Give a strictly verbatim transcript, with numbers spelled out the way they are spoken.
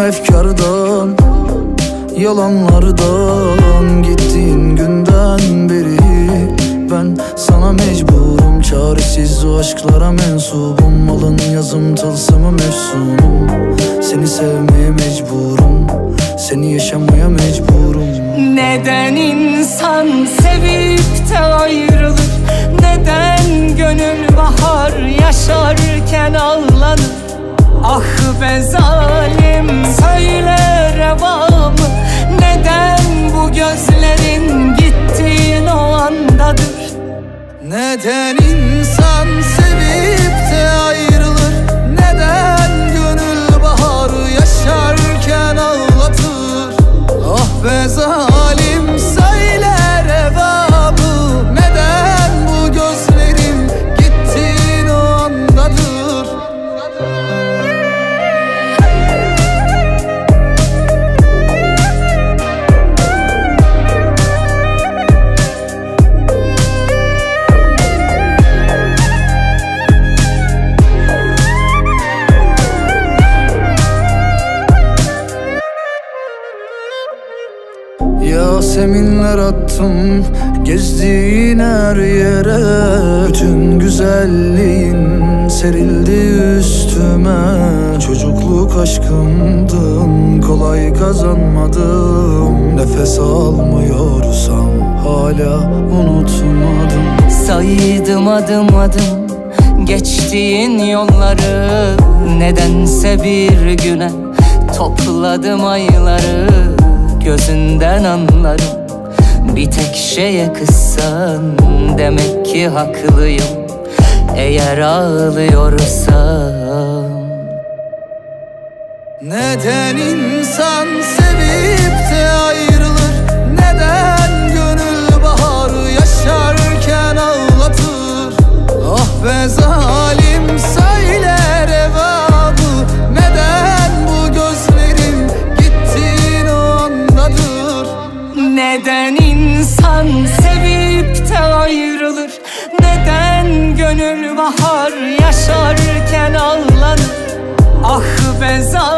efkardan, yalanlardan, gittiğin günden beri ben sana mecburum. Çaresiz o aşklara mensubum, alın yazım tılsımı mefsunum. Seni sevmeye mecburum, seni yaşamaya mecburum. Neden insan sevip de ayrılır? Neden gönül bahar yaşarken ağlanır? Ah be zalim, söyle reva mı? Neden bu gözlerin gittiğin o andadır? Neden insan sevip de ayrılır? Neden gönül bahar yaşarken ağlatır? Ah be zalim, söyle reva mı? Neden bu gözlerin gittiğin o andadır? Yaseminler attım gezdiğin her yere, bütün güzelliğin serildi üstüme. Çocukluk aşkımdın, kolay kazanmadım. Nefes almıyorsam hala unutmadım. Saydım adım adım geçtiğin yolları, nedense bir güne topladım ayları. Gözünden anlarım, bir tek şeye kızsan demek ki haklıyım. Eğer ağlıyorsam. Neden insan sevip de ayrılır? Neden gönül bahar yaşarken ağlatır? Ah be zalim, söyle reva mı? Neden bu gözlerin gittiğin o andadır? Neden insan sevip de ayrılır? Neden gönül bahar yaşarken ağlanır? Ah be zalim,